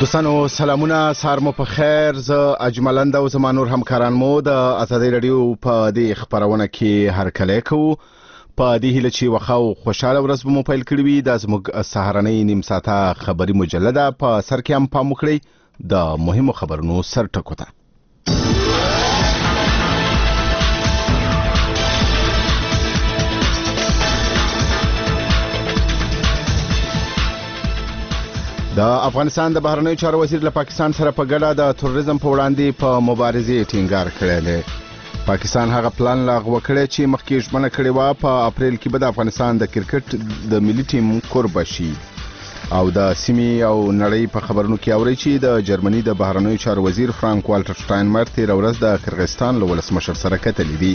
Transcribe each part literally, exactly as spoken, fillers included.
دوستانو سلامونه، سهار مو په خیر. زه اجملند او زما نور همکاران مو د ازادي رادیو په دې خبرونه کې هرکلی کوو. په دې هیله چې وخاو خوشاله ورځ به مو پیل کړی وي. دا زموږ سهارنۍ نیم ساعته خبري مجله په سر کې هم پام وکړئ د مهمو خبرونو سر ټکو ته. د افغانستان د بهرنیو چارو وزیر له پاکستان سره په ګډه د تروریزم په وړاندې په مبارزې ټینګار کړی دی. پاکستان هغه پلان لغوه کړی چې مخکې ژمنه کړې وه په اپریل کې به د افغانستان د کرکټ د ملي ټیم کوربه شي. او د سیمې او نړۍ په خبرونو کې اورئ چې د جرمني د بهرنیو چارو وزیر فرانک والټر شټاینمایر تېره ورځ د قرغیزستان له ولسمشر سره کتلي دي.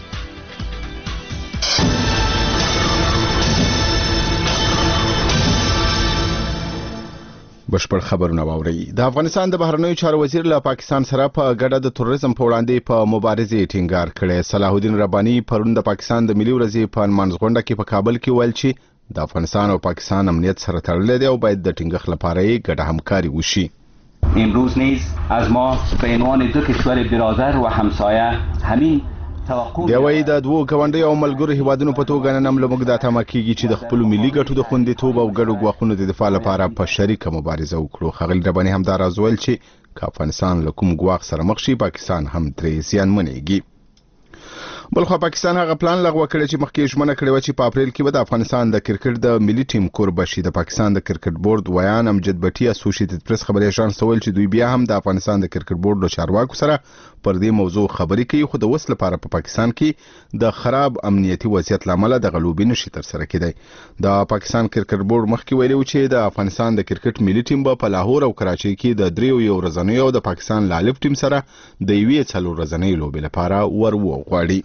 بشپړ خبرونه واورئ. د افغانستان د بهرنیو چارو وزیر له پاکستان سره په ګډه د تروریزم په وړاندې په مبارزې ټینګار کړی. صلاح الدین رباني پرون د پاکستان د ملي ورځې په نمانځغونډه کې په کابل کې ویل چې د افغانستان او پاکستان امنیت سره تړلی دی او باید د ټینګښت لپاره یې ګډه همکاري وشي. امروز نیز از ما به عنوان دو کشور برادر و همسایه همین دی وایي د دوو ګاونډیو او ملګرو هیوادونو په توګه نن هم له موږ دا تمه کېږي چې د خپلو ملي ګټو د خوندیتوب او ګډو ګواښونو د دفاع لپاره په شریکه مبارزه وکړو. ښاغلي رباني همدا راز ویل چې که افغانستان له کوم ګواښ سره مخ شي پاکستان هم ترې زیانمنېږي. بلخوا پاکستان هغه پلان لغوه کړی چې مخکې ژمنه کړې وه چې په اپریل کې به د افغانستان د کرکټ د ملي ټیم کوربه شي. د پاکستان د کرکټ بورډ ویان امجد بټي اسوسییټډ پریس خبري اژانس ته ویل چې دوی بیا هم د افغانستان د کرکټ بورډ له چارواکو سره پر دې موضوع خبرې کوي، خو د وس لپاره په پا پاکستان کې د خراب امنیتي وضعیت لامل د غلوبې نشي تر سره کېدی. د پاکستان کرکټ بورډ مخکې ویلي و چې د افغانستان د کرکټ ملي ټیم به په لاهور او کراچۍ کې د دریو یو ورځنیو او د پاکستان لالف ټیم سره د یوې څلور ورځنۍ لوبې لپاره ور وغواړي.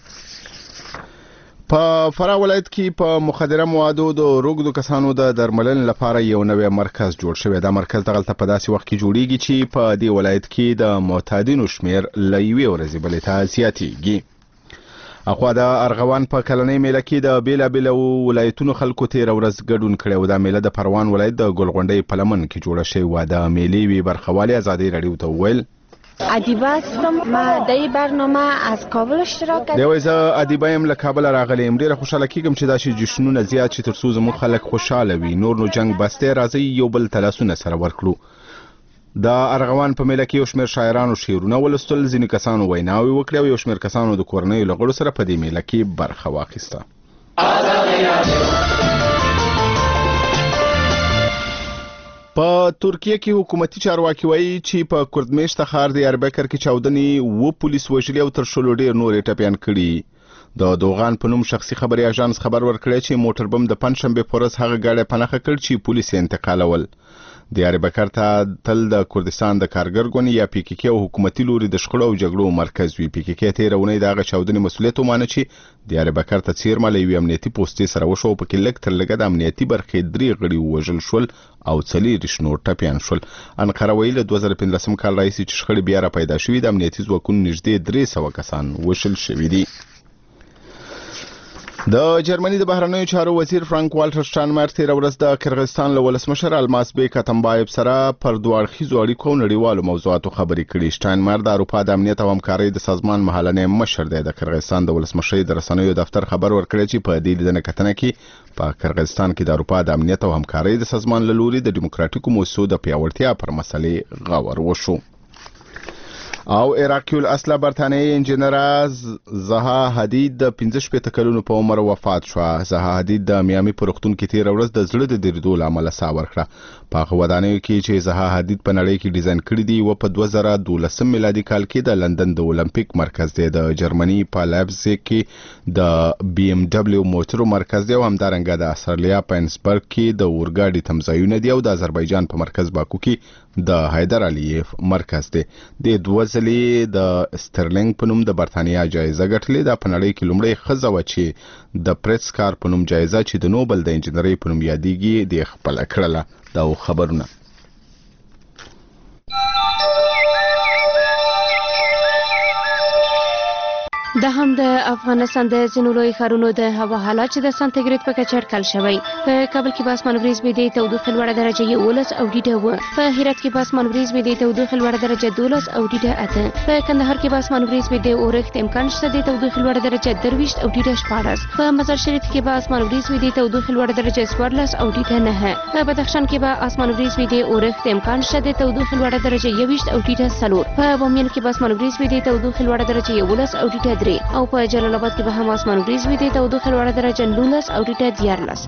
په فراه ولایت کې په مخدره موادو د روږدو کسانو د درملنې لپاره یو نوی مرکز جوړ شوی. دا مرکز دغلته په داسې وخت کې جوړیږي چې په دې ولایت کې د معتادینو شمیر له یوې ورځې بلې ته زیاتیږي. اخوا د ارغوان په کلنۍ میله کې د بیلابیلو ولایتونو خلکو تېره ورځ ګډون کړی و. دا میله د پروان ولایت د ګلغونډۍ په لمن کې جوړه شوې وه. د میلې وی برخوالي ازادي رادیو ته وویل ادیبه هستم. ما در این برنامه از کابل اشتراک کردم. دیوای زه ادیبه یم له کابل راغلی یم. ډیره خوشاله کیږم چې دا شي جشنونه زیات شي ترڅو زموږ خلک خوشاله وي. نور نو جنگ بسته راځي یو بل تلاسونه سره ورکړو. د ارغوان په میله کې یو شمېر شاعرانو شعرونه ولوستل، ځینې کسانو ویناوې وکړې او یو شمېر کسانو د کورنیو له غړو سره په دې میله کې برخه واخیسته. په ترکیه کې حکومتي چارواکي وایي چې په کردمیشته ښار دیاربکر کې چاودنې و پولیس وژلي او تر شلو ډېر نور ټپیان کړي. د دوغان په نوم شخصي خبري اژانس خبر ورکړی چې موټر بم د پنځشنبې په ورځ هغه ګاډی په نښه کړ چې پولیس یې انتقالول. دیاربکر ته تل د کردستان د کارګر ګوند یا پی کې کې او حکومتي لوري د شخړو او جګړو مرکز وي. پی کې کې تېره اونۍ دغه چاودنې مسؤلیت ومانه چې دیاربکر ته څیرمه له یوې امنیتي پوستې سره وشو او پکې لږ تر لږه د امنیتي برخې درې غړي ووژل شول او څلېرویشت نور ټپیان شول. انقره وایي له دوه زره پنځلسم کال راهیسې چې شخړې بیا را پیدا شوي د امنیتي ځواکونو نږدې درې سوه کسان وژل شوي دي. د جرمني د بهرنیو چارو وزیر فرانک والټر شټاینمایر تېره ورځ د قرغیزستان له ولسمشر الماس بیک اتمبایف سره پر دوه اړخیزو اړیکو او نړیوالو موضوعاتو خبرې کړي. شټاینمایر د اروپا د امنیت او همکارۍ د سازمان مهالنی مشر دی. د قرغیزستان د ولسمشرۍ د رسنیو دفتر خبر ورکړی چې په دې لیدنه کتنه کې په قرغیزستان کې د اروپا د امنیت او همکارۍ د سازمان له لوري د ډیموکراتیکو موسسو د پیاوړتیا پر مسلې غور وشو. او عراقي الاصله برتانیې انجینره زها حدید د پنځه شپېته کلونو په عمر وفات شوه. زها حدید د میامي په روغتون کې تېره ورځ د زړه د دریدو له امله ساه ورکړه. په هغه ودانیو کې چې زها حدید په نړۍ کې ډیزاین کړي دي و په دوه زره دولسم میلادي کال کې د لندن د اولمپیک مرکز دی، د جرمني په لایپزیګ کې د بی ام دبلیو موټرو مرکز دی او همدارنګه د استرالیا په انسبرګ کې د اورګاډي تمځایونه دي او د آذربایجان په مرکز باکو کې د حیدر علیف مرکز دی. د دوه ځلې د سترلینګ په نوم د برتانیا جایزه ګټلې. دا په نړۍ کې لومړی ښځه وه چې د پریټزکار په نوم جایزه چې د نوبل د انجینرۍ په نوم یادیږي د خپله کړله. دا خبرونه د هم د افغانستان د ځینو لوی ښارونو د هوا حالات چې د سانتیګریډ په کچه اټکل شوی. په کابل کې به اسمان وریځ وي، د تودوخې لوړه درجه یولس او ټیټه اوه. په هرات کې به اسمان وریځ وي، د تودوخې لوړه درجه دولس او ټیټه اته. په کندهار کې به اسمان وریځ وي، د اورښت امکان شته، د تودوخې لوړه درجه درویشت او ټیټه شپاړس. په مزار شریف کې به اسمان وریځ وي، د تودوخې لوړه درجه څوارلس او ټیټه نهه. په بدخشان کې به اسمان وریځ وي، د اورښت امکان شته، د تودوخې لوړه درجه یوویشت او ټیټه څلور. په بامیان کې به اسمان وریځ وي، د تودوخې لوړه درجه یولس او ټیټه درې. او په جلال آباد کې به هم اسمان وریځ وي، د تودوخې لوړه درجه نولس او ټیټه دیارلس.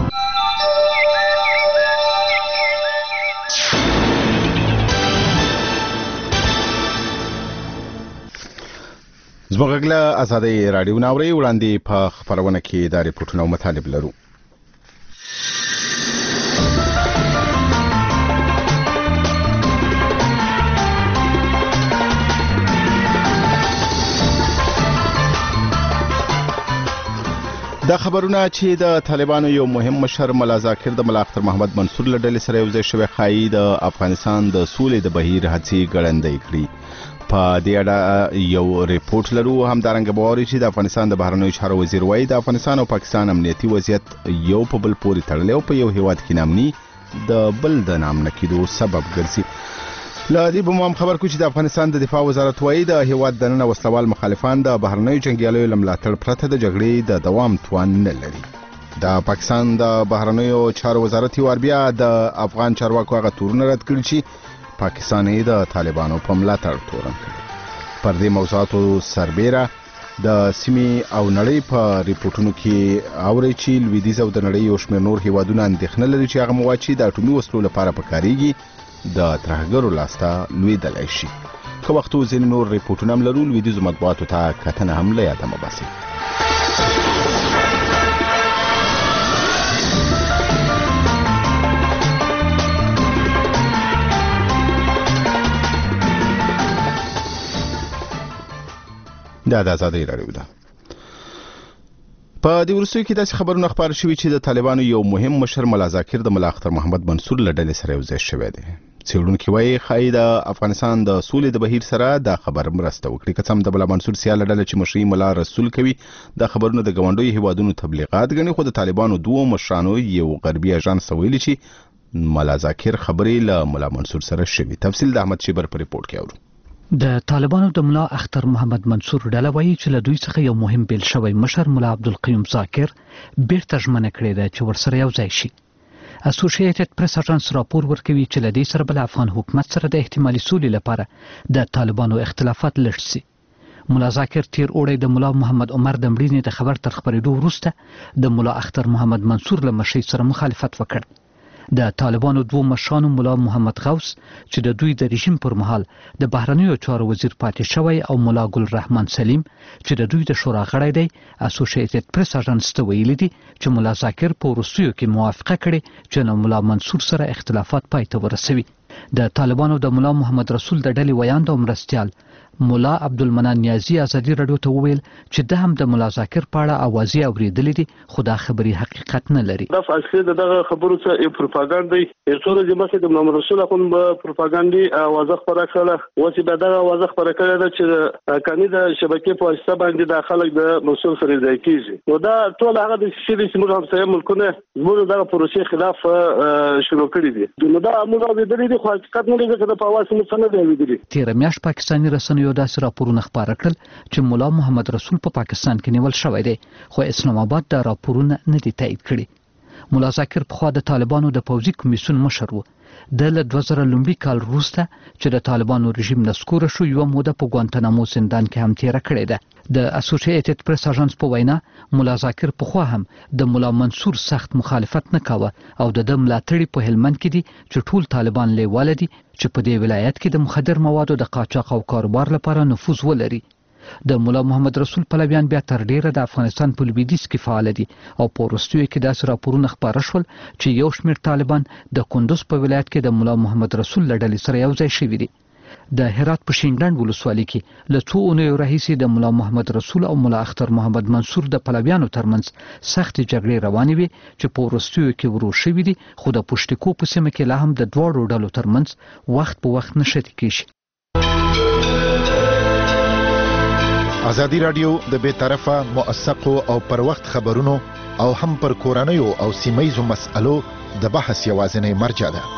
زموږ غږ له ازادۍ راډیو نه اورئ. وړاندې په خپرونه کې دا ریپورټونه او مطالب لرو. دا خبرونه چې د طالبانو یو مهم مشر ملا ذاکر د ملا اختر محمد منصور له ډلې سره یو ځای شوی ښایي د افغانستان د سولې د بهیر هڅې ګړندۍ کړي. په دې اړه یو ریپورت لرو. همدارنګه به واورئ چې د افغانستان د بهرنیو چارو وزیر وایي د افغانستان او پاکستان امنیتي وضعیت یو په بل پورې تړلی او په یو هیواد کې نامني د بل د نام نه کېدو سبب ګرځي. له دې به مو هم خبر کړو چې د افغانستان د دفاع وزارت وایي د هیواد دننه وسلوال مخالفان د بهرنیو جنګیالیو له ملاتړ پرته د جګړې د دوام توان نه لري. د پاکستان د بهرنیو چارو وزارت یو وار بیا د افغان چارواکو هغه تورونه رد کړي چې پاکستان یې د طالبانو په ملاتړ تورن کړي. پر دې موضوعاتو سربیره د سیمې او نړۍ په ریپورتونو کې اوري چې لویدیځ او د نړۍ یو شمېر نور هیوادونه اندېښنه لري چې هغه مواد چې د اټومي وسلو لپاره پکارېږي د ترهګرو لاسته لوېدلی شي. که وختو ځینې نور ریپورټونه هم لرو. لویدیځو مطبوعاتو ته کتنه هم له یاده مه باسئ. دا د ازادۍ راډیو ده. په دې وروستیو کې داسې خبرونه خپاره شوي چې د طالبانو یو مهم مشر ملا ذاکر د ملا اختر محمد منصور له ډلې سره یو ځای شوی دی. څېړونکي وایي ښایي د افغانستان د سولې د بهیر سره دا خبر مرسته وکړي. که څه هم د ملا منصور سیاله ډله چې مشري ملا رسول کوي دا خبرونه د ګاونډیو هیوادونو تبلیغات ګڼي، خو د طالبانو دوو مشرانو یو غربي اژانس ته ویلي چې ملا ذاکر خبرې له ملا منصور سره شوي. تفصیل د احمد شیبر په ریپورت کې اورو. د طالبانو د ملا اختر محمد منصور ډله وایي چې له دوی څخه یو مهم بیل شوی مشر ملا عبدالقیوم ذاکر بیرته ژمنه کړې ده چې ورسره یو ځای شي. اسوسییټډ پریس اژانس راپور ورکوي چې له دې سره بل افغان حکومت سره د احتمالي سولې لپاره د طالبانو اختلافات لږ شي. ملا ذاکر تیر اوړی د ملا محمد عمر د مړینې د خبر تر خپرېدو وروسته د ملا اختر محمد منصور له مشرۍ سره مخالفت وکړ. د طالبانو دوه مشرانو ملا محمد غوث چې د دوی د رژیم پر مهال د بهرنیو چارو وزیر پاتې شوی او ملا ګل رحمان سلیم چې د دوی د شورا غړی دی اسوسییټډ پریس اژانس ته ویلي دي چې ملا ذاکر په وروستیو کې موافقه کړې چې د ملا منصور سره اختلافات پای ته ورسوي. د طالبانو د ملا محمد رسول د ډلې ویاند او مرستیال مولا عبدالمنان نیازی ازادي راډیو ته وویل چې د هم د ملا ذاکر په اړه اوازې اورېدلې دي خو دا خبرې حقیقت نه لري. دا فاصله دغه خبرو څخه یو پروپاګاندا دی. څو ورځې مخکې د محمد رسول اخوند په پروپاګاندا اوازه خبره کړه اوس به دا اوازه خبره کړه چې کاني د شبکې په واسطه باندې د خلک د مسول سره ځای کیږي. نو دا ټول هغه د شری سیمو همسایه ملکونه زموږ دغه پروسې خلاف شروع کړی دي. نو دا موږ اورېدلې دي خو حقیقت نه لري چې د پاواسه مو څنګه دی اورېدلې. تیر میاشت پاکستاني رسنیو داسې راپورونه خپاره کړل چې مولا محمد رسول په پا پاکستان کې نیول شوی دی خو اسلام آباد دا راپورونه نه دي تایید کړي. مولا ذاکر پخوا د طالبانو د پوځي کمیسیون مشر و. د له دوه زره لومړي کال وروسته چې د طالبانو رژیم نسکوره شو یوه موده په ګوانتنامو زندان کې هم تیره کړې ده. د اسوسییټډ پریس اژانس په وینا مولا ذاکر پخوا هم د مولا منصور سخت مخالفت نه کاوه او د ده ملاتړي په هلمند کې دي چې ټول طالبان لیواله دي چې په دې ولایت کې د مخدر موادو د قاچاق او کاروبار لپاره نفوذ ولري. د مولا محمد رسول پلویان بیا تر ډیره د افغانستان په لویدیځ کې فعال دي او په وروستیو کې داسې راپورونه خپاره شول چې یو شمېر طالبان د کندوز په ولایت کې د مولا محمد رسول له ډلې سره یو ځای شوي دي. د هرات په شینګلند ولسوالۍ کې له څو اونیو راهیسې د مولا محمد رسول او مولا اختر محمد منصور د پلویانو ترمنځ سختې جګړې روانې وې چې په وروستیو کې ورو شوي دي خو د پشتکو په سیمه کې لا هم د دواړو ډلو ترمنځ وخت په وخت نښتې کېږي. ازادي راډیو د بې طرفه موثقو او پر وخت خبرونو او هم پر کورنیو او سیمایزو مسألو د بحث یوازینی مرجع ده.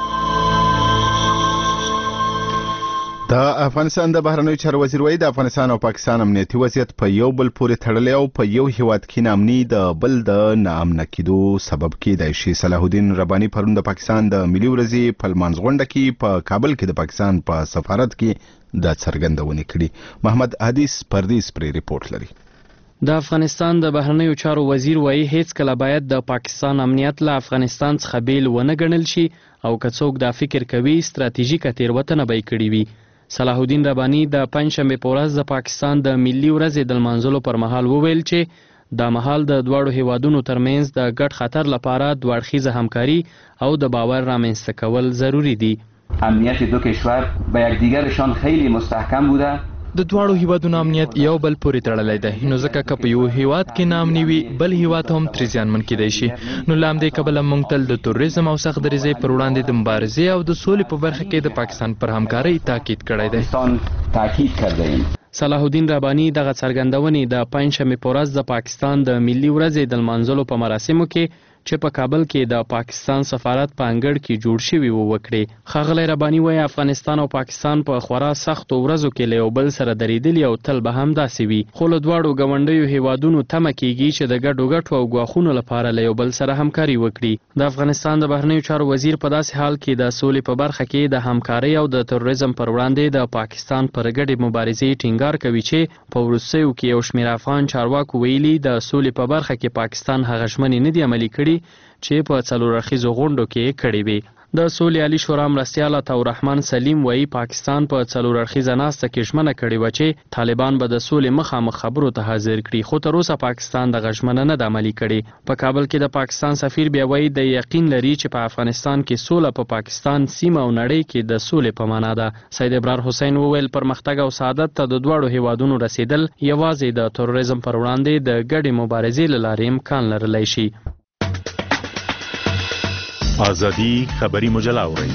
د افغانستان د بهرنیو چارو وزیر وایي د افغانستان او پاکستان امنیتي وضعیت په یو بل پورې تړلی او په یو هیواد کې ناامني د بل د ناامنه کېدو سبب کېدای شي. صلاح الدین رباني پرون د پاکستان د ملي ورځې په لمانځ غونډه کې په کابل کې د پاکستان په سفارت کې د څرګندونې کړې. محمد حدیث پردیس پرې ریپورت لري. د افغانستان د بهرنیو چارو وزیر وایي هیڅ کله باید د پاکستان امنیت له افغانستان څخه بیل ونه ګڼل شي او که څوک دا فکر کوي ستراتیژیکه تېروتنه به یې کړې وي. صلاح الدین رباني د پنجشنبې په ورځ د پاکستان د ملي ورځې د لمانځلو پر مهال وویل چې دا مهال د دواړو هیوادونو ترمنځ د ګډ خطر لپاره دوه اړخیزه همکاري او د باور رامنځته کول ضروری دي. امنیت دو کشور به یکدیگرشان خیلی مستحکم بوده. د دواړو هیوادونو امنیت یو بل پورې تړلی دی، نو ځکه که په یو هیواد کې ناامني وي بل هیواد هم ترې زیانمن کیدای شي. نو له همدې کبله موږ تل د تروریزم او سخت دریځۍ پر وړاندې د مبارزې او د سولې په برخه کې د پاکستان پر همکارۍ تاکید کړی دی. تاکید کردیم. صلاح الدین رباني دغه څرګندونې د پنجشنبې په ورځ د پاکستان د ملي ورځې د لمانځلو په مراسمو کې چې په کابل کې د پاکستان سفارت په انګړ کې جوړ شوي وو وکړې. ښاغلی رباني وایي افغانستان او پاکستان په خورا سختو ورځو کې له یو بل سره درېدلي او تل به هم داسې وي، خو له دواړو ګاونډیو هیوادونو تمه کیږي چې د ګډو ګټو او ګواښونو لپاره له یو بل سره همکاري وکړي. د افغانستان د بهرنیو چارو وزیر په داسې حال کې د سولې په برخه کې د همکارۍ او د تروریزم پر وړاندې د پاکستان پر ګډې مبارزې ټینګار کوي چې په وروستیو کې یو شمېر افغان چارواکو ویلي د سولې په برخه کې پاکستان هغه ژمنې نه دي عملي کړي چې په څلور اړخیزو غونډو کې کړې وي. د سولې عالي شورا مرستیال عطاء الرحمن سلیم وایي پاکستان په څلور اړخیزه ناسته کې ژمنه کړې وه چې طالبان به د سولې مخامخ خبرو ته حاضر کړي، خو تر اوسه پاکستان دغه ژمنه نه ده عملي کړې. په کابل کې د پاکستان سفیر بیا وایي د یقین لري چې په افغانستان کې سوله په پاکستان سیمه او نړۍ کې د سولې په معنا ده. سید ابرار حسین وویل پرمختګ او سعادت ته د دواړو هیوادونو رسیدل یوازې د تروریزم پر وړاندې د ګډې مبارزې له لارې امکان لرلی شي. آزادی خبری مجله اورئ.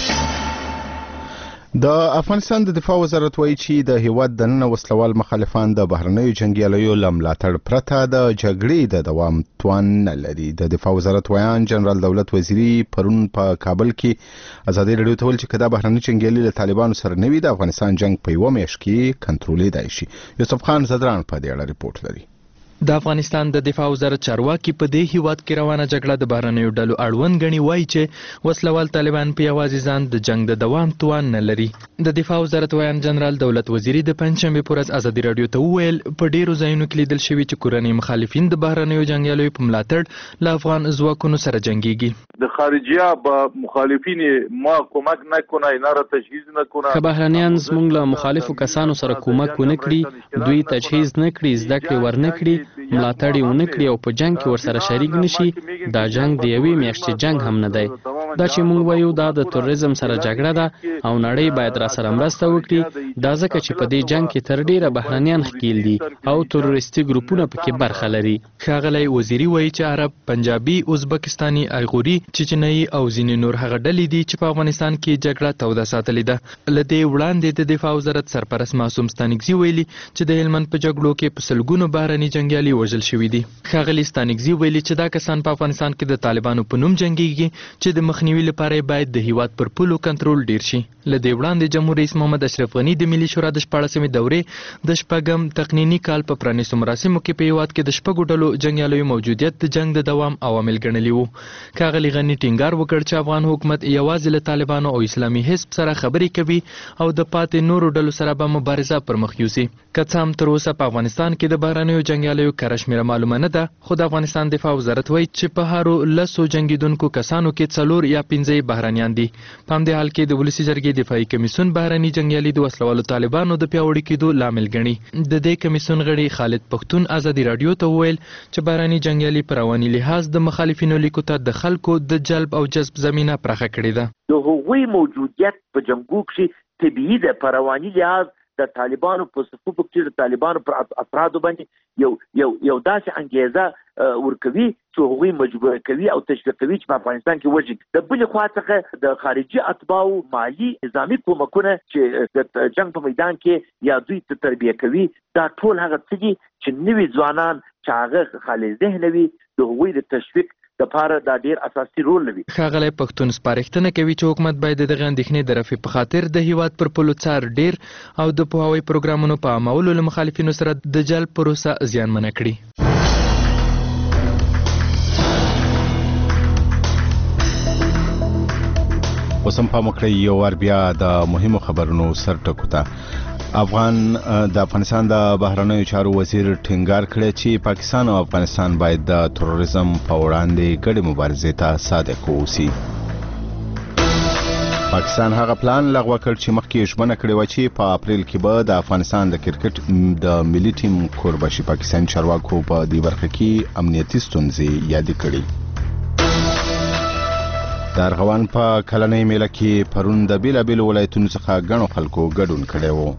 د افغانستان د دفاع وزارت وایي چې د هیواد دننه وسلوال مخالفان د بهرنیو جنګیالیو له ملاتړ پرته د جګړې د دوام توان نه لري. د دفاع وزارت ویان جنرال دولت وزیری پرون په کابل کې ازادي راډیو ته ویل چې کدا بهرنی جنګیالي له طالبانو سره نه وي د افغانستان جنگ په یوه میاشت کې کنټرولېدای شي. یوسف خان زدران په دې اړه ریپورت لري. د افغانستان د دفاع وزارت چارواکي په دې هیواد کې روانه جګړه د بهرنیو ډلو اړوند ګڼي، وایي چې وسلوال طالبان په یوازې ځان د جنگ د دوام توان نه لري. د دفاع وزارت ویان جنرال دولت وزیری د پنجشنبې په ورځ ازادي راډیو ته وویل په ډیرو ځایونو کې لیدل شوي چې کورنۍ مخالفین د بهرنیو جنګیالیو په ملاتړ له افغان ځواکونو سره جنګیږي. د خارجیه به مخالفین ما کمک نکنه، اینا را تجهیز نکنه. که بهرنیان زموږ له مخالفو کسانو سره کومک ونه کړي، دوی تجهیز نه کړي، زده کړې ورنه کړي، ملاتړ یې ونه کړي او په جنگ کې ورسره شریک نشي، دا جنگ د یوې میاشتې جنگ هم نه دی. دا چې موږ وایو دا د تروریزم سره جګړه ده او نړۍ باید را سره مرسته وکړي، دا ځکه چې په دې جنگ کې تر ډیره بهرنیان ښکیل دي او تروریستي ګروپونه پکې برخه لري. ښاغلی وزیری وایي چې عرب، پنجابي، ازبکستاني، ایغوري، چچنیي او ځینې نور هغه ډلې دي چې په افغانستان کې جګړه توده ساتلې ده. له دې وړاندې د دفاع وزارت سرپرست معصوم ستانکزي ویلي چې د هلمند په جګړو کې په سلګونو بهرني جنګیالي وژل شوي دي. ښاغلي ستانکزي ویلي چې دا کسان په افغانستان کې د طالبانو په نوم جنګیږي چې د مخنیوي لپاره باید د هیواد پر پولو کنټرول ډیر شي. له دې وړاندې جمهور رئیس محمد اشرف غني د ملي شورا د شپاړسمې دورې د شپږم تقنیني کال په پرانیستو مراسمو کې په هیواد کې د شپږو ډلو جنګیالیو موجودیت د جنگ د دوام عوامل ګڼلي وو. ښاغلي غني ټینګار وکړ چې افغان حکومت یوازې له طالبانو او اسلامي حزب سره خبرې کوي او د پاتې نورو ډلو سره به مبارزه پر مخ یوسي. که څه هم تر اوسه په افغانستان کې د بهرنیو جنګیالیو کره شمېره معلومه نه ده، خو د افغانستان دفاع وزارت وایي چې په هرو لسو جنګیدونکو کسانو کې څلور یا پنځه بهرنیان دي. په همدې حال کې د ولسي جرګې دفاعي کمیسیون بهرني جنګیالي د وسلوالو طالبانو د پیاوړي کېدو لامل ګڼي. د دې کمیسیون غړي خالد پښتون ازادي راډیو ته وویل چې بهرني جنګیالي په رواني لحاظ د مخالفینو لیکو ته د خلکو د جلب او جذب زمینه پراخه کړې ده. د هغوی موجودیت په جنګو کې طبیعي ده، په رواني لحاظ د طالبانو په صفوفو کې د طالبانو پر افرادو باندې یو یو یو داسې انګیزه ورکوي چې هغوی مجبور کوي او تشویق کوي چې په افغانستان کې وژي. د بلې خوا څخه د خارجي اتباعو مالی نظامي کومکونه چې د جنگ په میدان کې یا دوی ته تربیه کوي، دا ټول هغه څه دي چې نوي ځوانان چې هغه خالي ذهن وي د هغوی د تشویق د پاره دا ډیر اساسي رول لري. ښاغلی پښتون سپارښتنه کوي چې حکومت باید دغه اندېښنې د رفع په خاطر د هیواد پر پولو څار ډیر او د پوهاوي پروګرامونو په عملولو له مخالفینو سره د جلب پروسه زیانمنه کړي. اوس هم پام وکړئ یو وار بیا د مهمو خبرونو سر ټکو ته. افغان د افغانستان د بهرنیو چارو وزیر ټینګار کړی چې پاکستان او افغانستان باید د تروریزم په وړاندې ګډې مبارزې ته صادق واوسي. پاکستان هغه پلان لغوه کړ چې مخکې ژمنه کړې وه چې په اپریل کې به د افغانستان د کرکټ د ملي ټیم کوربشي پاکستاني چارواکو په دې برخه کې امنیتي ستونزې یادې کړي. د ارغوان په کلنۍ میله کې پرون د بیلابیلو ولایتونو څخه ګڼو خلکو ګډون کړی و.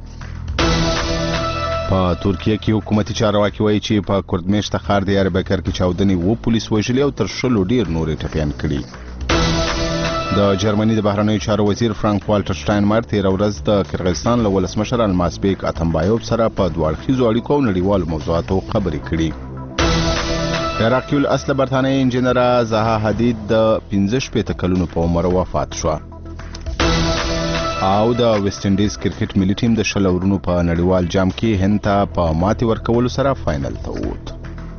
په ترکیه کې حکومتي چارواکي وایي چې په کردمشته ښار د یاربکر کې چاودنې اووه پولیس وژلي او تر شلو ډیر نور یې ټپیان کړي. د جرمني د بهرنیو چارو وزیر فرانک والټر شټاینمایر تېره ورځ د کرغستان له ولسمشر المازبیک اتمبایوف سره په دوه اړخیزو اړیکو او نړیوالو موضوعاتو خبرې کړي. عراقي الاصل برتانیې انجینره زها حدید د پنځه شپېته کلونو په عمر وفات شوه. او د ویسټ انډیز کرکټ ملي ټیم د شل اورونو په نړیوال جام کې هند ته په ماتې ورکولو سره فاینل ته ووت.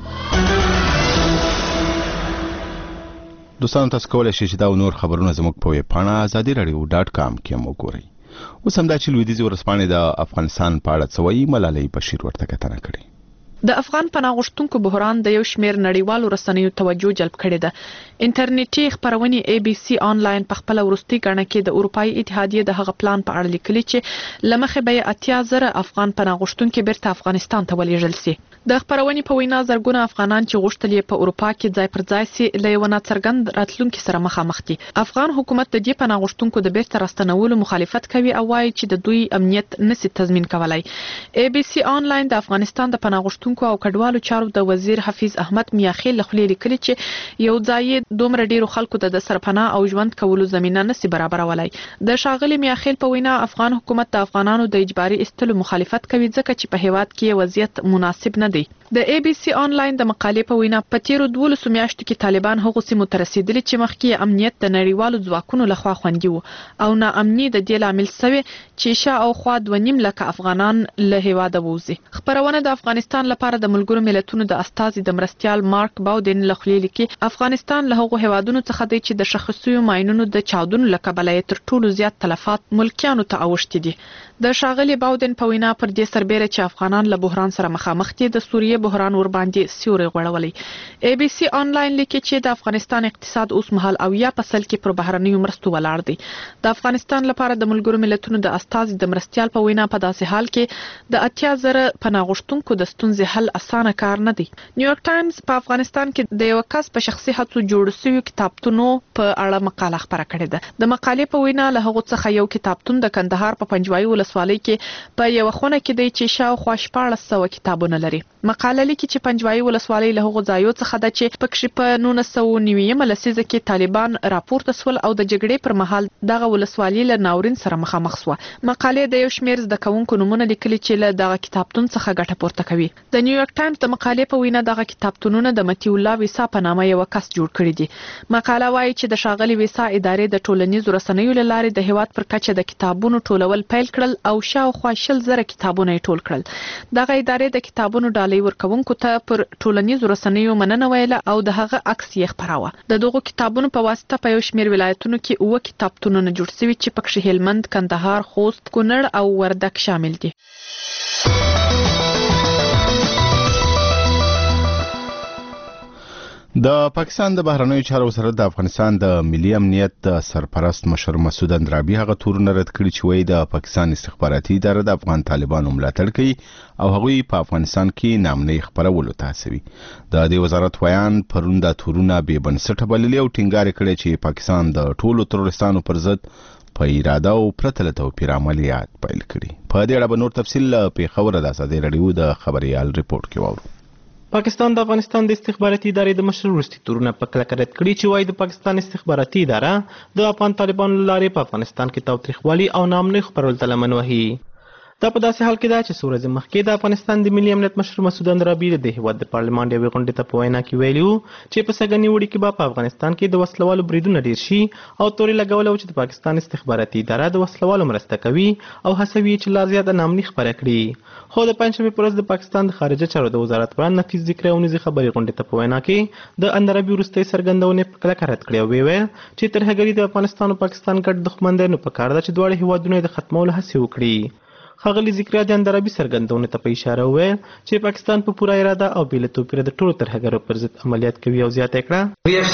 دوستانو تاسو کولی شئ چې دا نور خبرونه زموږ په ویب پاڼه ازادي راډیو ډاټ کام کې هم وګورئ. اوس همدا چې لویدیځې ورځپاڼې د افغانستان په اړه څه وایي، ملالۍ بشیر ورته کتنه کړې. د افغان پناه غوښتونکو بحران د یو شمېر نړیوالو رسنیو توجه جلب کړې ده. انټرنیټي خبرونې ای بي سي آنلاین په خپل وروستي ګڼه کې د اروپאי اتحادیې د هغه پلان په اړه لیکلي چې لمخې به اتیا زره افغان پناه غوښتونکي بیرته افغانستان ته ولېږل سي. د خبرونې په وینا زرګونه افغانان چې غوښتل یې په اروپا کې ځای پر ځای سي له یو ناڅرګند راتلونکي سره مخامخ دي. افغان حکومت د دې پناه غوښتونکو د بیرته راستنولو مخالفت کوي او وایي چې د دوی امنیت نسي تضمین کولای. ای بي سي آنلاین د افغانستان د پناه غوښتونکو او کډوالو چارو د وزیر حفیظ احمد میاخیل له خولې لیکلي چې یو ځای دومره ډیرو خلکو ته د سرپناه او ژوند کولو زمينه نسي برابرولای. د شاغلي میاخیل په وینا افغان حکومت د افغانانو د اجباري استلو مخالفت کوي ځکه چې په هیواد کې وضعیت مناسب نه دی. د ای بي سي آنلاین د مقالې په وینا په تیرو دولسو میاشتو کې طالبان هغو سیمو ته رسیدلي چې مخکې امنیت د نړیوالو ځواکونو لخوا خوندي وو او ناامني د دې لامل شوی چې شا او خوا دوه نیم لکه افغانان له هیواده ووځي. خبرونه د افغانستان لپاره د ملګرو ملتونو د استازي د مرستيال مارک باودن له خولې لیکي افغانستان له هغو هیوادونو څخه دی چې د شخصي ماینونو د چاودنو له کبله تر ټولو زیات تلفات ملکیانو ته اوښتي دي. د شاغلي باودن په وینا پر دې سربېره چې افغانان له بحران سره مخامخ دي د سوریه بحران ور باندې سیوري غوړولې. ای بي سي آنلاین لیکي چې د افغانستان اقتصاد اوس مهال او یا پسل کې پر بهرنیو مرستو ولاړ دی. د افغانستان لپاره د ملګرو ملتونو د استازي د مرستيال په وینا په داسې حال کې د اتیا زره پناه غوښتونکو د ستونزې حل اسانه کار نه دی. نیویارک ټایمز په افغانستان کې د یو کس په شخصي هڅو جوړ شوی کتابتونو په اړه مقاله خبره کړې ده. د مقالې په وینا له هغه څخه یو کتابتون د کندهار په پنجوایي ولسوالۍ کې په یو خونه کې دی چې شاوخوا شپاړس سوه کتابونه لري. مقاله لیکي چې پنجوایي ولسوالۍ له هغو ځایو څخه ده چې پکې په نولس سوه نوي لسیزه کې طالبان راپورته سول او د جګړې پر مهال دغه ولسوالۍ له ناورین سره مخامخ شوه. مقالې د یو شمېر زده کوونکو نومونه لیکلي چې له دغه کتابتون څخه ګټه پورته کوي. د نیویارک ټایمز د مقالې په وینا دغه کتابتونونه د متی الله ویسا په نامه یو کس جوړ کړی دي. مقاله وايي چې د شاغلي ویسا ادارې د ټولنیزو رسنیو له لارې د هیواد پر کچه د کتابونو ټولول پیل کړل او شاوخوا شل زره کتابونه یې ټول کړل. دغه ادارې د کتابونو ډالۍ ورکوونکو ته پر ټولنیزو رسنیو مننه ویله او د هغه عکس یې خپراوه. د دغو کتابونو په واسطه په یو شمېر ولایتونو کې اوه کتابتونونه جوړ شوي چې پکې هلمند، کندهار، خوست، کونړ او وردګ شامل دي. د پاکستان د بهرنیو چارو وزارت د افغانستان د ملي امنیت د سرپرست مشر مسعود اندرابي هغه تورونه رد کړي چې وایي د پاکستان استخباراتي اداره د افغان طالبانو ملاتړ کوي او هغوی په افغانستان کې نامنۍ خپرولو ته هڅوي. د دې وزارت ویان پرون دا تورونه بې بنسټه بللي او ټینګار کړی چې پاکستان د ټولو تروریستانو پر ضد په اراده او پرته له توپیر عملیات پیل کړي. په دې اړه به نور تفصیل په خبره د ازادي رادیو د خبريال ریپورت کې واورو. پاکستان د افغانستان د استخباراتي ادارې د مشر وروستي تورونه په کلکه رد کړي چې وايي د پاکستان استخباراتي اداره د افغان طالبانو لارې په افغانستان کې تاوتریخوالي او ناامنۍ خپرولو ته لمن وهي. دا په داسې حال کې ده چې څو ورځې مخکې د افغانستان د ملي امنیت مشر مسعود اندرابي د هیواد د پارلمان یوې غونډې ته په وینا کې ویلي وو چې په سږني اوړي کې به په افغانستان کې د وسلوالو بریدونه ډېر شي او تورې لګولی و چې د پاکستان استخباراتي اداره د وسلوالو مرسته کوي او هڅوي چې لا زیاته ناامني خپره کړي. خو د پنجشنبې په ورځ د پاکستان د خارجه چارو د وزارت وړاندې نفیس ذکر او نزي خبري غونډې ته په وینا کې د اندرابي وروستۍ څرګندونې په کلکه رد کړې او ویل چې ترهګري د افغانستان او پاکستان ګډ دښمن دی، نو پکار ده چې دواړه هیوادونه د ختمولو هڅې وکړي. ښاغلي ذکریا د اندرابي څرګندونې ته په اشاره وویل چې پاکستان په پوره اراده او بې له توپیره د ټولو ترهګرو پر ضد عملیات کوي او زیاته کړه.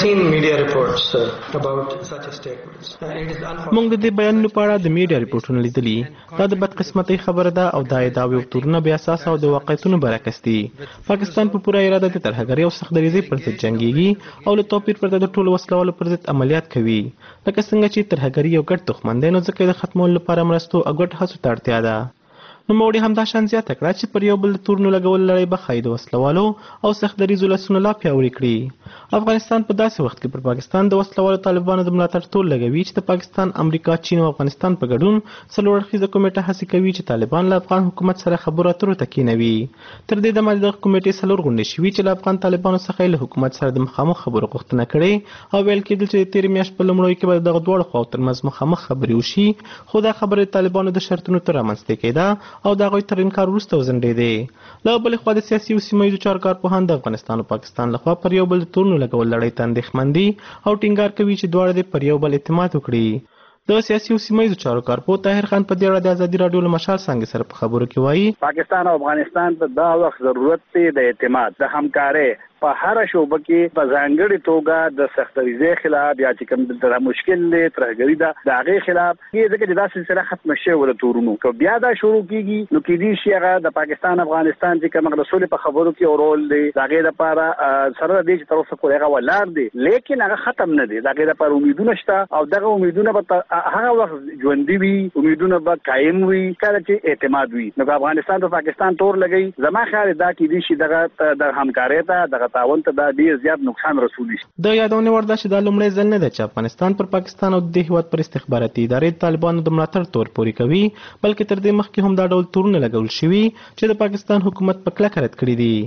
موږ د دې بیانونو په اړه د میډیا ریپورټونه لیدلي. دا د بدقسمتۍ خبره ده او دا ادعاوې او تورونه بې اساسه او د واقعیتونو برعکس دي. پاکستان په پوره اراده د ترهګرۍ او سختدریزۍ پر ضد جنګیږي او له توپیر پرته د ټولو وسلوالو پر ضد عملیات کوي. لکه څنګه چې ترهګري یو ګډ دښمن دی، نو ځکه د ختمولو لپاره مرستو او ګډ هڅو ته اړتیا ده. نوموړي همدا شان زیاته کړه چې پر یو بل د تورونو لګول لړۍ به ښایي د وسلوالو او سختدریزو لاسونه لا پیاوړي کړي. افغانستان په داسې وخت کې پر پاکستان د وسلوالو طالبانو د ملاتړ تور لګوي چې د پاکستان، امریکا، چین او افغانستان په ګډون څلور اړخیزه کمیټه هڅې کوي چې طالبان له افغان حکومت سره خبرو اترو ته کېنوي. تر دې دمه دغه کمیټې څلور غونډې شوي چې له افغان طالبانو څخه له حکومت سره د مخامخ خبرو غوښتنه کړې او ویل کېدل چې د تېرې میاشتې په لومړیو کې به دغه دواړو خواو ترمنځ مخامخ خبرې وشي، خو دا خبره د طالبانو د شرطونو ته رامنځته کېده او د هغوی تر انکار وروسته وځنډېدې. له بلې خوا د سیاسي او سیمه ییزو چارو کارپوهان د افغانستان او پاکستان لخوا پر یو بل د تورونو لګول لړۍ ته اندېښمن دي او ټینګار کوي چې دواړه دې پر یو بل اعتماد وکړي. د سیاسي او سیمه ییزو چارو کارپوه طاهر خان په دې اړه د ازادي راډیو له مشال څانګې سره په خبرو کې وایي پاکستان او افغانستان ته دا وخت ضرورت دی د اعتماد، د همکارۍ په هر شوبه کې په ځانګړي توګه د سختدریزۍ خلاف یا چې کوم د مشکل دی ترهګري ده د هغې خلاف کې ځکه چې دا سلسله ختمه شوې د تورونو که بیا دا شروع کېږي نو کېدای شي هغه د پاکستان افغانستان چې کوم د سولې په خبرو کې او رول دی د هغې دپاره سره د دې چې تر اوسه پورې هغه ولاړ دی، لیکن هغه ختم نه دی. د هغې دپاره امیدونه شته او دغه امیدونه به هغه وخت ژوندي وي، امیدونه به قایم وي کله چې اعتماد وي. نو که افغانستان په پاکستان تور لګوي زما خیال دا کېدای شي دغه د همکارۍ ته دغه تعاون ته دا ډیر زیات نقصان رسولی شي. د یادونه وړ ده چې دا لومړی ځل نه ده چې افغانستان پر پاکستان او د دې هیواد پر استخباراتي ادارې طالبانو د ملاتړ تور پورې کوي، بلکې تر دې مخکې هم دا ډول تورونه لګول شوي چې د پاکستان حکومت په کلکه رد کړي دي.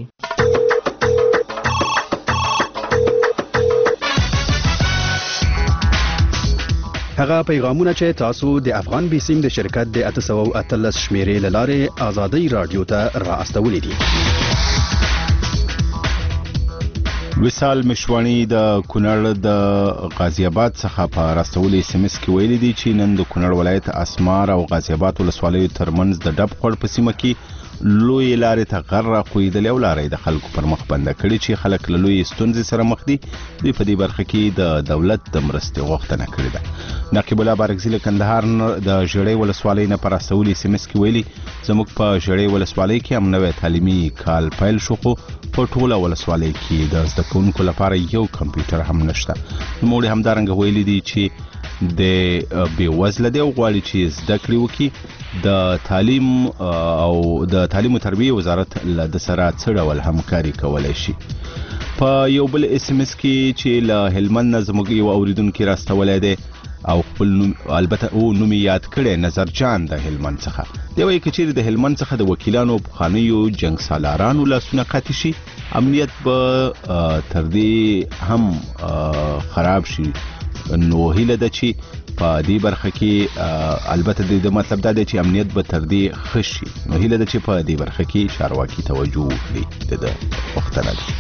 هغه پیغامونه چې تاسو د افغان بیسیم د شرکت د اته سوه او اتلس شمیرې له لارې ازادي رادیو ته را استولې دي. وصال مشوانی د کونړ د غازی آباد څخه په راستولې اس ام اس کې ویلي دي چې نن د کونړ ولایت اسمار او غازی آباد ولسوالیو ترمنځ د ډب خړ په سیمه کې لوی لارې ته غر راخویدلې او لارې د خلکو پر مخ بنده کړي چې خلک له لوی ستونزې سره مخ دي. دوی په دې برخه کې د دولت د مرستې غوښتنه کړې ده. نقیب الله بارکزي له کندهار د ژړۍ ولسوالۍ نه په راستولې اس ام اس کې ویلي زموږ په ژړۍ ولسوالۍ کې هم نوی تعلیمي کال پیل شو، خو په ټوله ولسوالۍ کې د زده کوونکو لپاره یو کمپیوټر هم نشته. نوموړي همدارنګه ویلي دي چې د بېوزله دی او غواړي چې زده کړې وکړي. د تعلیم او د تعلیم او تربیه وزارت له د سره څه ډول همکاري کولی شي. په یو بل اس ام اس کې چې له هلمند نه زموږ یو اوریدونکي راستولی دی او خپل البته او نوم یاد کړی نظر جان د هلمند څخه دی، وایي که چیرې د هلمند څخه د وکیلانو پخوانیو جنګ سالارانو لاسونه قطع شي امنیت به تر دې هم خراب شي. نو هیله ده چې په دې برخه کې البته د مطلب دا دی چې امنیت به تر دې ښه شي. نو هیله ده چې په دې برخه کې چارواکي توجه وکړي. د غوښتنه ده.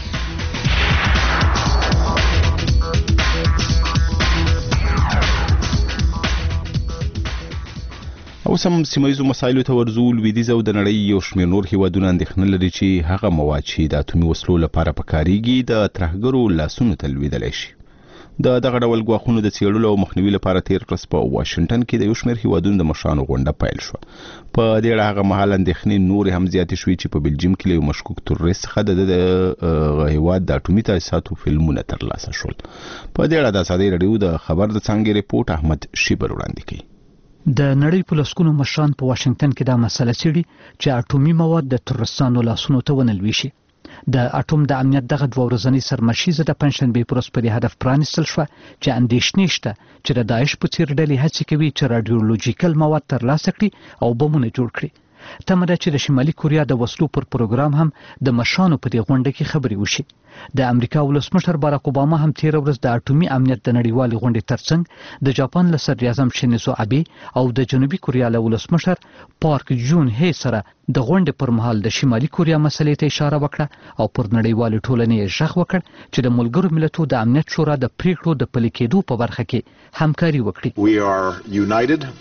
اوس هم سیمایزو مسایلو ته ورځو. لویدیځ او د نړۍ یو شمېر نور هیوادونه اندېښنه لري چې هغه مواد چې د اتومي وسلو لپاره پکارېږي د ترهګرو لاسونو ته لوېدلی شي. د دغه ډول ګواښونو د څېړلو او مخنیوي لپاره تېر ورځ په واشنګټن کې د یو شمېر هیوادونو د مشرانو غونډه پیل شوه. په دې اړه هغه مهال اندېښنې نورې هم زیاتې شوې چې په بلجیم کې له یو مشکوک تروریست څخه د هیواد د اټومي تاسیساتو فلمونه ترلاسه شول. په دې اړه د ازادي راډیو د خبر د څانګې ریپورټ احمد شیبر وړاندې کوي. د نړۍ په لسګونو مشران په واشنگټن کې دا مسله څېړي چې اټومي مواد د ترورستانو لاسونو ته ونه لویشي. د اټوم د امنیت دغه دوه ورځنۍ سرمشیزه د پنځشنبې په ورځ په دې هدف پرانیستل شوه چې اندېښنې شته چې د داعش په څېر ډلې هڅې کوي چې راډیولوژیکل مواد ترلاسه کړي او بمونه جوړ کړي. تمه ده چې د شمالي کوریا د وسلو پر پروګرام هم د مشرانو په دې غونډه کې خبرې وشي. د امریکا ولسمشر باراک اوباما هم تیر ورځ د اټومي امنیت د نړیوالې غونډې ترڅنګ د جاپان له صدراعظم شینزو ابي او د جنوبي کوریا له ولسمشر پارک جون هي سره د غونډې پر مهال د شمالي کوریا مسلې ته اشاره وکړه او پر نړیوالې ټولنې ژغ وکړ چې د ملګرو ملتونو د امنیت شورا د پریکړو د پلي کېدو په برخه کې همکاري وکړي.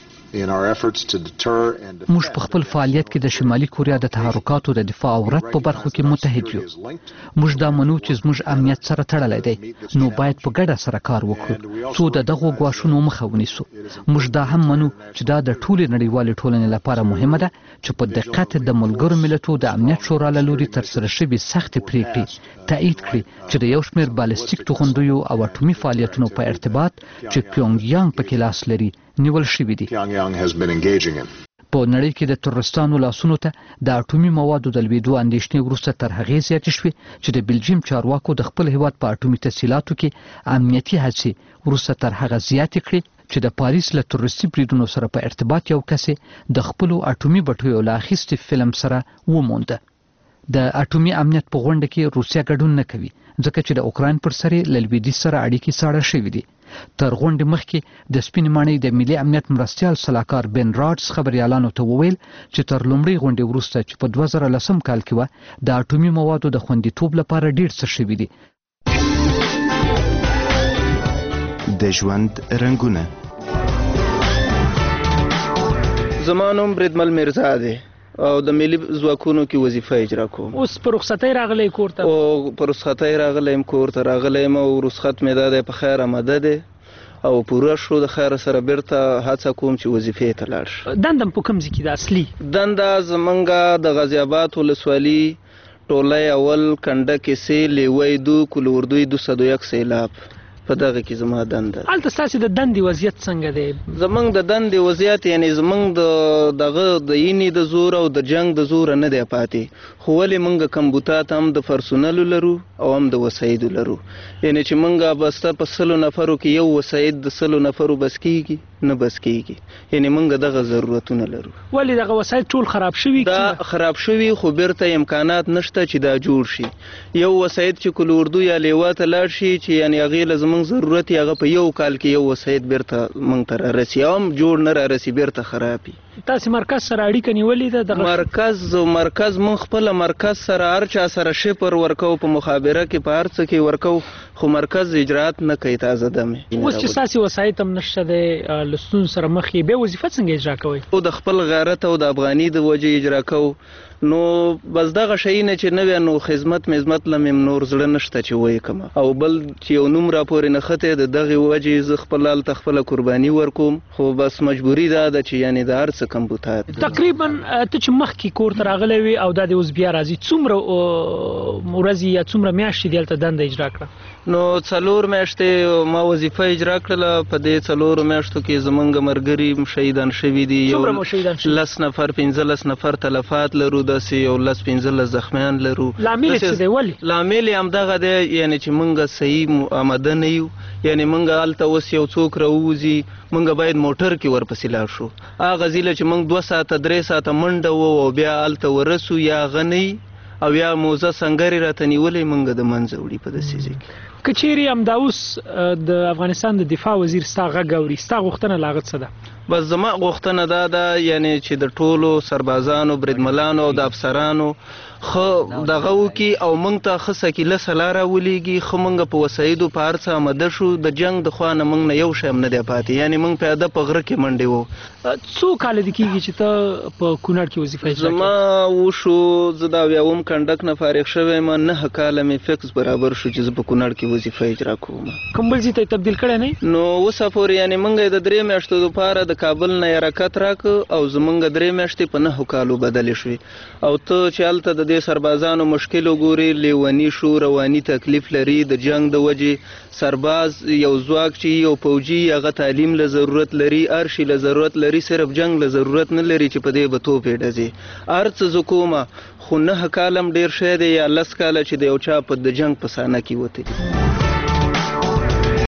موږ په خپل فعالیت کې د شمالي کوریا د تحرکاتو د دفاع او رد په برخو کې متحد یو. موږ دا منو چې زموږ امنیت سره تړلی دی، نو باید په ګډه سره کار وکړو څو د دغو ګواښونو مخه ونیسو. موږ دا هم منو چې دا د ټولې نړیوالې ټولنې لپاره مهمه ده چې په دقت د ملګرو ملتونو د امنیت شورا له لوري ترسره شوي سختې پریکړې تایید کړي چې د یو شمېر بالستیک توغندیو او اټومي فعالیتونو په ارتباط چې پیونګ یانګ پکې لاس لري نیول شوي دي. په نړۍ کې د ترورستانو لاسونو ته د اټومي موادو د لویدو اندېښنې وروسته تر هغې زیاتې شوې چې د بلجیم چارواکو د خپل هیواد په اټومي تسهیلاتو کې امنیتي هڅې وروسته تر هغه زیاتې کړې چې د پاریس له تروریستي بریدونو سره په ارتباط یو کس د خپلو اټومي بټیو له اخیستي فلم سره ومونده. د اټومي امنیت په غونډه کې روسیا ګډون نه کوي ځکه چې د اوکراین پر سر له لویدیځ سره اړیکې ساړه شوې دي. تر غونډې مخکې د سپینې ماڼۍ د ملي امنیت مرستیال سلاکار بن راډز خبريالانو ته وویل چې تر لومړۍ غونډې وروسته چې په دوه زره لسم کال کې و د اټومي موادو د خوندیتوب لپاره ډیر څه شوي دي. د ژوند رنګونه. زما نوم بریدمل میرزا دی او د ملي ځواکونو کې وظیفه اجرا کوم. اوس پر رخصتۍ راغلی کور ته؟ او پر رخصتۍ راغلیم کور ته راغلیم او رخصت مې دا دی په خیر آمده دی او پوره شو د خیر سره بیرته هڅه کوم چې وظیفې ته لاړ شم. دنده په کوم ځای کې ده اصلي؟ دنده زمونږ د غازي آباد ولسوالي ټولۍ اول کنډه کیسې لیوی دو کلوردوی دو سدو یک سیلاب په دغه کې زما دنده. هلته ستاسې د دندې وضعیت څنګه دی؟ زمونږ د دندې وضعیت یعنی زمونږ د دغه د اینې د زور او د جنگ د زور نه دی پاتې، خو ولې مونږ کمبوتات هم د پرسونلو لرو او هم د وسایدو لرو. یعنی چې مونږ بسته په سلو نفرو کې یو وساید د سلو نفرو بس کیږي نه بس کیږي، یعنی مونږ دغه ضرورتونه لرو. ولې دغه وساید ټول خراب شوي؟ دا خراب شوي خو بیرته امکانات نشته چې دا جوړ شي. یو وساید چې کل اردو یا لیوا ته لاړ شي چې یعنی هغې له زمونږ ضرورت هغه په یو کال کې یو وسایت بیرته مونږ ته رارسي، هم جوړ نه رارسي، بیرته خرابي. تاسې مرکز سره اړیکه نیولې ده؟ مرکز مرکز مونږ خپله مرکز سره هر چا سره شپر ورکو، په مخابره کې په هر څه کې ورکو، خو مرکز اجرات نه کوي. تازه دمې اوس چې ستاسې وسایط هم نشته دی، له ستونزو سره مخ یې، بیا وظیفه څنګه اجرا کوئ؟ او د خپل غیرت او د افغاني د وجې اجرا کوو. نو بس دغه شی نه چې نه وي نو خدمت مزمت لم نور زړه نشته چې وای کوم، او بل چې یو نوم راپورې نه خته د دغه وجې ز خپل ال تخپل قرباني ورکوم، خو بس مجبوری ده چې یعنی د هر څه کمبوتات. تقریبا ته چې مخکې کور ته راغلی وي او د اوس بیا راځي، څومره ورځې یا څومره میاشتې دلته دنده اجرا کړه؟ نو څلور میاشتې ما وظیفه اجرا کړله. په دې څلورو میاشتو کې زمونږ ملګري شهیدان شوي دي، یو لس نفر پنځلس نفر تلفات لرو، داسې یو لس پنځلس زخمیان لرو. لامل یې څه دی؟ ولې؟ لامل یې همدغه دی یعنی چې مونږ صحیح آماده نه یو، یعنی مونږ هلته اوس یو څوک راووځي مونږ باید موټر کې ورپسې لاړ شو. هغه ځیله چې مونږ دوه ساعته درې ساعته منډه وو او بیا هلته ورسو، یا غنی او یا موزه سنګرې راته نیولې مونږ د منځه وړي په داسې ځای کې. که چیرې همدا اوس د افغانستان د دفاع وزیر ستا غږ اوري، ستا غوښتنه له هغه څه ده؟ بس زما غوښتنه دا ده یعنی چې د ټولو سربازانو بریدملانو او د افسرانو خو دغه وکي او مونږ ته ښه سکیله سلا راولیږي، ښه مونږ په وسایدو په هر څه آماده شو. د جنګ د خوا نه مونږ نه یو شی هم نه دی پاتې، یعنی مونږ پیاده په غره کې منډې وو. څو کاله دې کېږي چې ته په کونړ کې وظیفه اجرا کوې؟ زما وشو زه د اویاوم کنډک نه فارغ شوی یم، نهه کاله مې فکس برابر شو چې زه په کونړ کې وظیفه اجرا کوم. کوم بل ځای ته تبدیل کړی نه؟ نو اوسه پورې یعنی مونږ د درې میاشتو دپاره د کابل نه حرکت راکړ او زمونږ درې میاشتې په نهو کالو بدلې شوې. او ته چې هلته د د سربازانو مشکل وګوري، لیونی شو، رواني تکلیف لري، د جنگ د وجې سرباز یو ځواک چې یو فوجي هغه تعلیم له ضرورت لري، ارشي له ضرورت لري، صرف جنگ له ضرورت نه لري چې په دې به توپې ډزي. ارڅ زکومه خو نه کالم ډیر شه دی یا لس کاله چې د یو چا په د جنگ په سانه کې وته.